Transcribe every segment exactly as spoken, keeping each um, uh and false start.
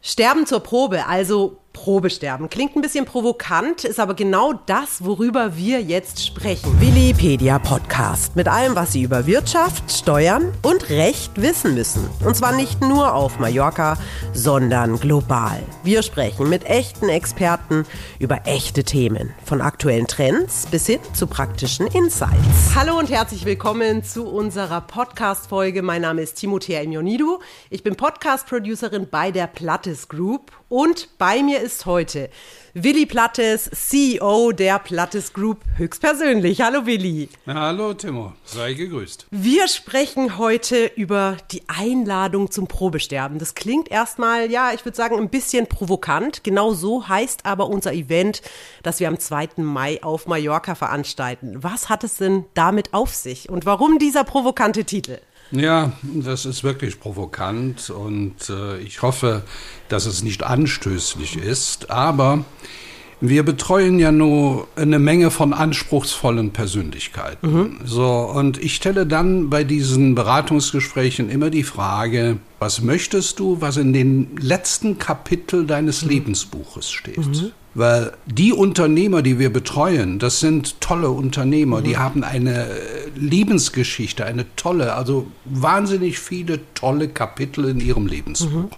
Sterben zur Probe, also Probesterben. Klingt ein bisschen provokant, ist aber genau das, worüber wir jetzt sprechen. Willipedia Podcast mit allem, was Sie über Wirtschaft, Steuern und Recht wissen müssen. Und zwar nicht nur auf Mallorca, sondern global. Wir sprechen mit echten Experten über echte Themen. Von aktuellen Trends bis hin zu praktischen Insights. Hallo und herzlich willkommen zu unserer Podcast-Folge. Mein Name ist Timothea Ionidou. Ich bin Podcast-Producerin bei der Plattes Group. Und bei mir ist heute Willi Plattes, C E O der Plattes Group, höchstpersönlich. Hallo Willi. Na, hallo Timo, sei gegrüßt. Wir sprechen heute über die Einladung zum Probesterben. Das klingt erstmal, ja, ich würde sagen, ein bisschen provokant. Genau so heißt aber unser Event, das wir am zweiten Mai auf Mallorca veranstalten. Was hat es denn damit auf sich und warum dieser provokante Titel? Ja, das ist wirklich provokant und äh, ich hoffe, dass es nicht anstößig ist, aber wir betreuen ja nur eine Menge von anspruchsvollen Persönlichkeiten. Mhm. So, und ich stelle dann bei diesen Beratungsgesprächen immer die Frage, was möchtest du, was in den letzten Kapitel deines mhm. Lebensbuches steht? Mhm. Weil die Unternehmer, die wir betreuen, das sind tolle Unternehmer, mhm. die haben eine Lebensgeschichte, eine tolle, also wahnsinnig viele tolle Kapitel in ihrem Lebensbuch. Mhm.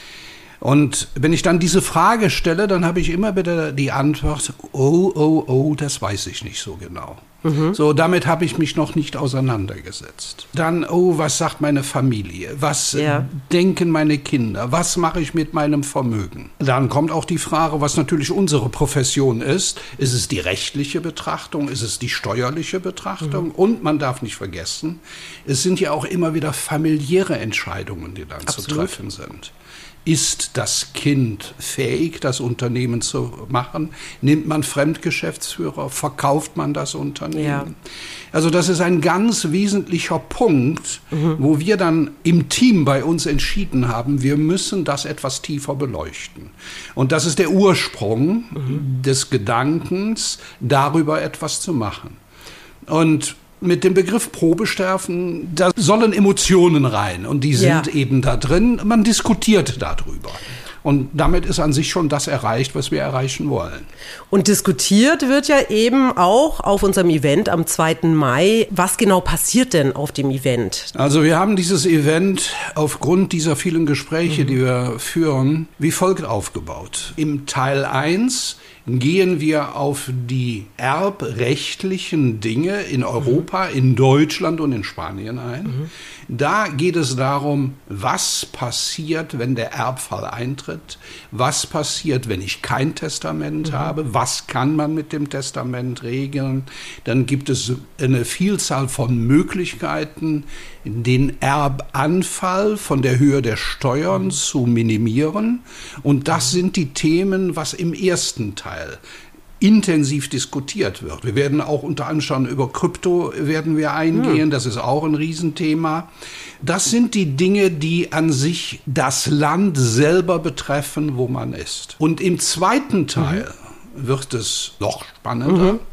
Und wenn ich dann diese Frage stelle, dann habe ich immer wieder die Antwort, oh, oh, oh, das weiß ich nicht so genau. Mhm. So, damit habe ich mich noch nicht auseinandergesetzt. Dann, oh, was sagt meine Familie? Was ja. denken meine Kinder? Was mache ich mit meinem Vermögen? Dann kommt auch die Frage, was natürlich unsere Profession ist. Ist es die rechtliche Betrachtung? Ist es die steuerliche Betrachtung? Mhm. Und man darf nicht vergessen, es sind ja auch immer wieder familiäre Entscheidungen, die dann Absolut. zu treffen sind. Ist das Kind fähig, das Unternehmen zu machen? Nimmt man Fremdgeschäftsführer? Verkauft man das Unternehmen? Ja. Also das ist ein ganz wesentlicher Punkt, mhm. wo wir dann im Team bei uns entschieden haben, wir müssen das etwas tiefer beleuchten. Und das ist der Ursprung mhm. des Gedankens, darüber etwas zu machen. Und mit dem Begriff Probesterben, da sollen Emotionen rein und die sind ja. eben da drin. Man diskutiert darüber. Und damit ist an sich schon das erreicht, was wir erreichen wollen. Und diskutiert wird ja eben auch auf unserem Event am zweiten Mai. Was genau passiert denn auf dem Event? Also wir haben dieses Event aufgrund dieser vielen Gespräche, mhm. die wir führen, wie folgt aufgebaut. Im Teil eins gehen wir auf die erbrechtlichen Dinge in Europa, mhm. in Deutschland und in Spanien ein. Mhm. Da geht es darum, was passiert, wenn der Erbfall eintritt, was passiert, wenn ich kein Testament mhm. habe, was kann man mit dem Testament regeln. Dann gibt es eine Vielzahl von Möglichkeiten, den Erbanfall von der Höhe der Steuern mhm. zu minimieren. Und das sind die Themen, was im ersten Teil intensiv diskutiert wird. Wir werden auch unter anderem über Krypto werden wir eingehen, mhm. das ist auch ein Riesenthema. Das sind die Dinge, die an sich das Land selber betreffen, wo man ist. Und im zweiten Teil mhm. wird es noch spannender. Mhm.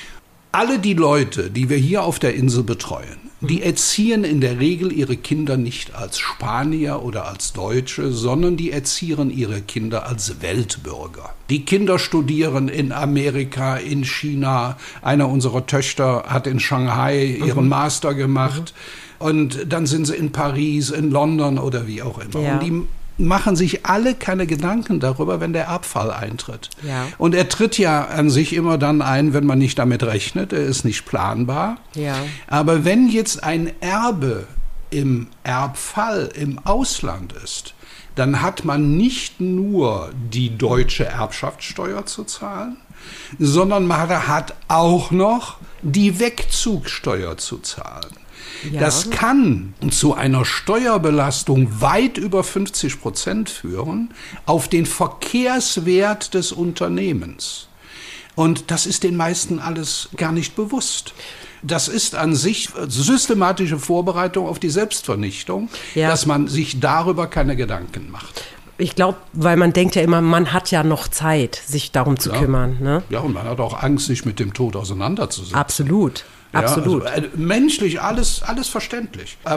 Alle die Leute, die wir hier auf der Insel betreuen, die erziehen in der Regel ihre Kinder nicht als Spanier oder als Deutsche, sondern die erziehen ihre Kinder als Weltbürger. Die Kinder studieren in Amerika, in China. Eine unserer Töchter hat in Shanghai ihren mhm. Master gemacht. Mhm. Und dann sind sie in Paris, in London oder wie auch immer. Ja. Und die machen sich alle keine Gedanken darüber, wenn der Erbfall eintritt. Ja. Und er tritt ja an sich immer dann ein, wenn man nicht damit rechnet. Er ist nicht planbar. Ja. Aber wenn jetzt ein Erbe im Erbfall im Ausland ist, dann hat man nicht nur die deutsche Erbschaftssteuer zu zahlen, sondern man hat auch noch die Wegzugsteuer zu zahlen. Ja. Das kann zu einer Steuerbelastung weit über fünfzig Prozent führen auf den Verkehrswert des Unternehmens. Und das ist den meisten alles gar nicht bewusst. Das ist an sich systematische Vorbereitung auf die Selbstvernichtung, ja. dass man sich darüber keine Gedanken macht. Ich glaube, weil man denkt ja immer, man hat ja noch Zeit, sich darum zu ja. kümmern. Ne? Ja, und man hat auch Angst, sich mit dem Tod auseinanderzusetzen. Absolut. Absolut. Ja, also, äh, menschlich alles, alles verständlich. Aber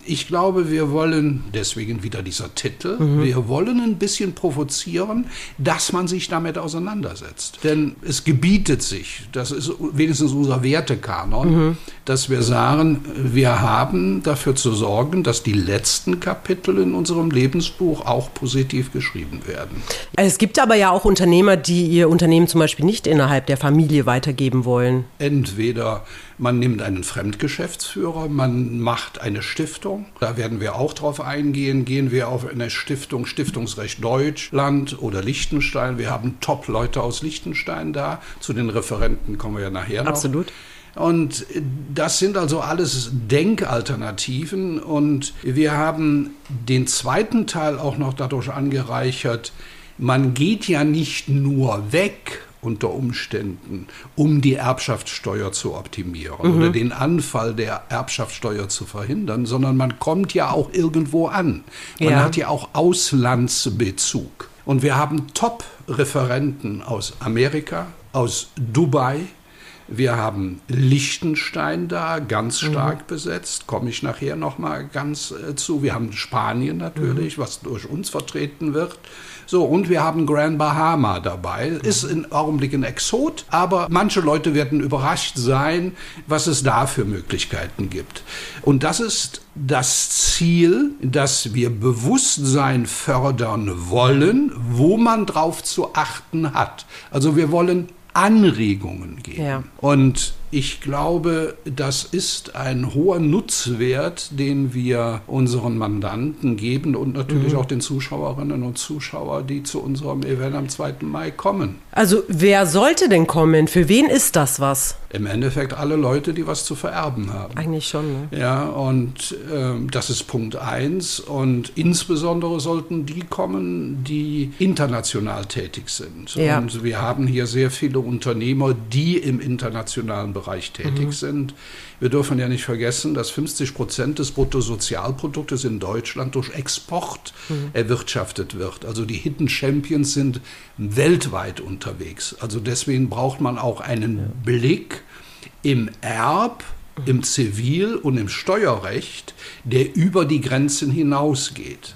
ich glaube, wir wollen, deswegen wieder dieser Titel, mhm. wir wollen ein bisschen provozieren, dass man sich damit auseinandersetzt. Denn es gebietet sich, das ist wenigstens unser Wertekanon, mhm. dass wir sagen, wir haben dafür zu sorgen, dass die letzten Kapitel in unserem Lebensbuch auch positiv geschrieben werden. Es gibt aber ja auch Unternehmer, die ihr Unternehmen zum Beispiel nicht innerhalb der Familie weitergeben wollen. Entweder man nimmt einen Fremdgeschäftsführer, man macht eine Stiftung. Da werden wir auch drauf eingehen. Gehen wir auf eine Stiftung, Stiftungsrecht Deutschland oder Liechtenstein. Wir haben Top-Leute aus Liechtenstein da. Zu den Referenten kommen wir ja nachher noch. Absolut. Und das sind also alles Denkalternativen. Und wir haben den zweiten Teil auch noch dadurch angereichert. Man geht ja nicht nur weg unter Umständen, um die Erbschaftssteuer zu optimieren mhm. oder den Anfall der Erbschaftssteuer zu verhindern, sondern man kommt ja auch irgendwo an. Man ja. hat ja auch Auslandsbezug. Und wir haben Top-Referenten aus Amerika, aus Dubai. Wir haben Liechtenstein da, ganz stark mhm. besetzt, komme ich nachher noch mal ganz äh, zu. Wir haben Spanien natürlich, mhm. was durch uns vertreten wird. So, und wir haben Grand Bahama dabei. Ist im Augenblick ein Exot, aber manche Leute werden überrascht sein, was es da für Möglichkeiten gibt. Und das ist das Ziel, dass wir Bewusstsein fördern wollen, wo man drauf zu achten hat. Also wir wollen Anregungen geben. Ja. Und ich glaube, das ist ein hoher Nutzwert, den wir unseren Mandanten geben und natürlich mhm. auch den Zuschauerinnen und Zuschauern, die zu unserem Event am zweiten Mai kommen. Also wer sollte denn kommen? Für wen ist das was? Im Endeffekt alle Leute, die was zu vererben haben. Eigentlich schon, ne? Ja, und äh, das ist Punkt eins. Und insbesondere sollten die kommen, die international tätig sind. Ja. Und wir haben hier sehr viele Unternehmer, die im internationalen Bereich tätig mhm. sind. Wir dürfen ja nicht vergessen, dass fünfzig Prozent des Bruttosozialproduktes in Deutschland durch Export mhm. erwirtschaftet wird. Also die Hidden Champions sind weltweit unterwegs. Also deswegen braucht man auch einen ja. Blick im Erb, im Zivil- und im Steuerrecht, der über die Grenzen hinausgeht.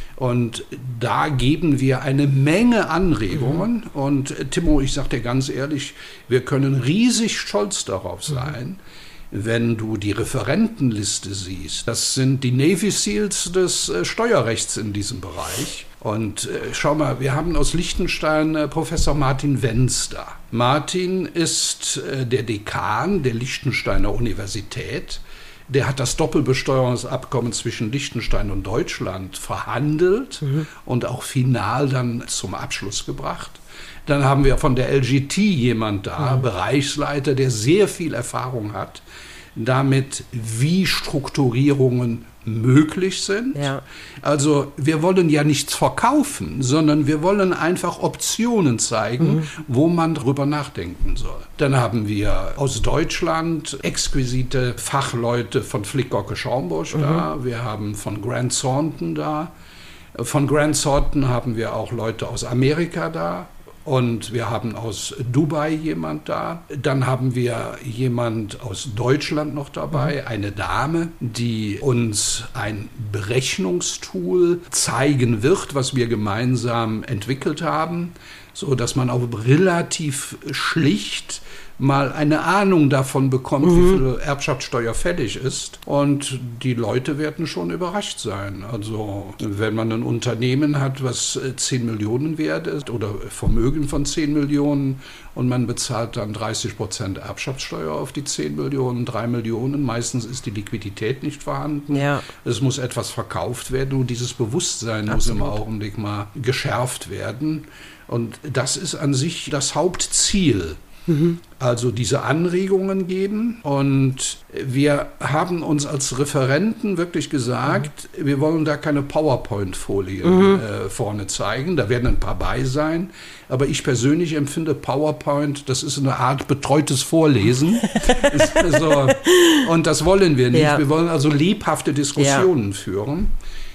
Und da geben wir eine Menge Anregungen. Mhm. Und Timo, ich sage dir ganz ehrlich, wir können riesig stolz darauf sein, mhm. wenn du die Referentenliste siehst. Das sind die Navy Seals des äh, Steuerrechts in diesem Bereich. Und äh, schau mal, wir haben aus Liechtenstein äh, Professor Martin Wenz da. Martin ist äh, der Dekan der Liechtensteiner Universität. Der hat das Doppelbesteuerungsabkommen zwischen Liechtenstein und Deutschland verhandelt mhm. und auch final dann zum Abschluss gebracht. Dann haben wir von der L G T jemand da, mhm. Bereichsleiter, der sehr viel Erfahrung hat, damit wie Strukturierungen möglich sind. Ja. Also wir wollen ja nichts verkaufen, sondern wir wollen einfach Optionen zeigen, mhm. wo man drüber nachdenken soll. Dann haben wir aus Deutschland exquisite Fachleute von Flick-Gocke-Schaumburg mhm. da. Wir haben von Grant Thornton da. Von Grant Thornton haben wir auch Leute aus Amerika da. Und wir haben aus Dubai jemand da. Dann haben wir jemand aus Deutschland noch dabei, eine Dame, die uns ein Berechnungstool zeigen wird, was wir gemeinsam entwickelt haben, so dass man auch relativ schlicht mal eine Ahnung davon bekommt, mhm. wie viel Erbschaftssteuer fällig ist. Und die Leute werden schon überrascht sein. Also wenn man ein Unternehmen hat, was zehn Millionen wert ist oder Vermögen von zehn Millionen und man bezahlt dann dreißig Prozent Erbschaftssteuer auf die zehn Millionen, drei Millionen, meistens ist die Liquidität nicht vorhanden. Ja. Es muss etwas verkauft werden und dieses Bewusstsein Absolut. muss im Augenblick mal geschärft werden. Und das ist an sich das Hauptziel. Mhm. Also diese Anregungen geben, und wir haben uns als Referenten wirklich gesagt, mhm. wir wollen da keine PowerPoint-Folien mhm. äh, vorne zeigen, da werden ein paar bei sein, aber ich persönlich empfinde PowerPoint, das ist eine Art betreutes Vorlesen ist, so, und das wollen wir nicht, ja. wir wollen also lebhafte Diskussionen ja. führen.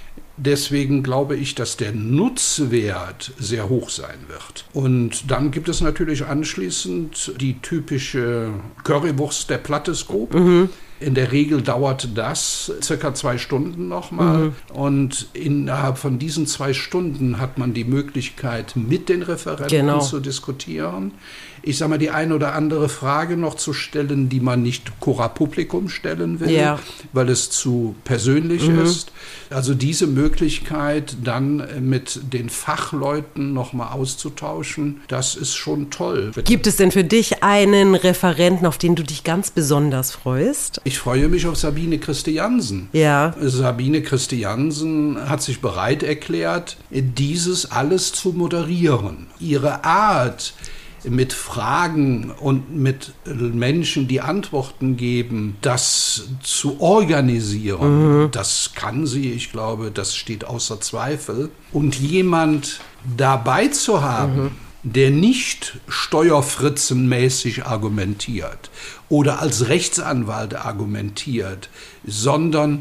Deswegen glaube ich, dass der Nutzwert sehr hoch sein wird. Und dann gibt es natürlich anschließend die typische Currywurst der Plattes Group. Mhm. In der Regel dauert das circa zwei Stunden nochmal. Mhm. Und innerhalb von diesen zwei Stunden hat man die Möglichkeit, mit den Referenten genau. zu diskutieren. Ich sage mal, die eine oder andere Frage noch zu stellen, die man nicht cora publicum stellen will, ja. weil es zu persönlich mhm. ist. Also diese Möglichkeit, dann mit den Fachleuten nochmal auszutauschen, das ist schon toll. Gibt es denn für dich einen Referenten, auf den du dich ganz besonders freust? Ich freue mich auf Sabine Christiansen. Ja. Sabine Christiansen hat sich bereit erklärt, dieses alles zu moderieren. Ihre Art, mit Fragen und mit Menschen, die Antworten geben, das zu organisieren, mhm. das kann sie, ich glaube, das steht außer Zweifel. Und jemand dabei zu haben, mhm. der nicht steuerfritzenmäßig argumentiert oder als Rechtsanwalt argumentiert, sondern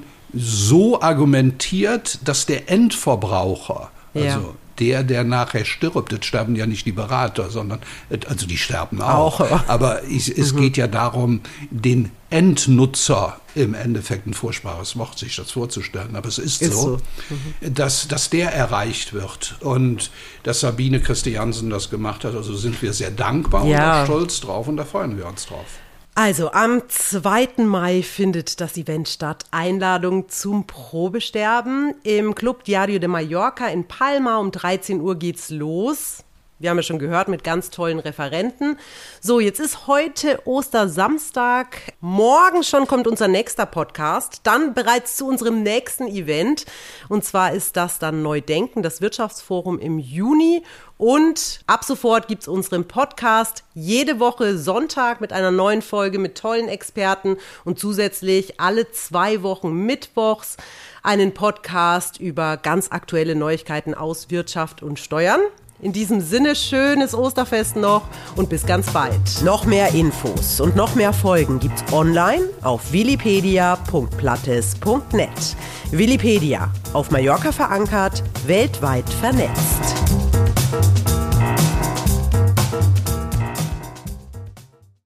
so argumentiert, dass der Endverbraucher, also ja. der, der nachher stirbt, jetzt sterben ja nicht die Berater, sondern, also die sterben auch, auch aber ich, es mhm. geht ja darum, den Endnutzer, im Endeffekt ein furchtbares Wort, sich das vorzustellen, aber es ist, ist so, so. Mhm. Dass, dass der erreicht wird und dass Sabine Christiansen das gemacht hat, also sind wir sehr dankbar ja. und stolz drauf und da freuen wir uns drauf. Also am zweiten Mai findet das Event statt. Einladung zum Probesterben im Club Diario de Mallorca in Palma. Um dreizehn Uhr geht's los. Wir haben ja schon gehört, mit ganz tollen Referenten. So, jetzt ist heute Ostersamstag. Morgen schon kommt unser nächster Podcast. Dann bereits zu unserem nächsten Event. Und zwar ist das dann Neudenken, das Wirtschaftsforum im Juni. Und ab sofort gibt es unseren Podcast jede Woche Sonntag mit einer neuen Folge mit tollen Experten und zusätzlich alle zwei Wochen mittwochs einen Podcast über ganz aktuelle Neuigkeiten aus Wirtschaft und Steuern. In diesem Sinne, schönes Osterfest noch und bis ganz bald. Noch mehr Infos und noch mehr Folgen gibt's online auf willipedia punkt plattes punkt net. Willipedia, auf Mallorca verankert, weltweit vernetzt.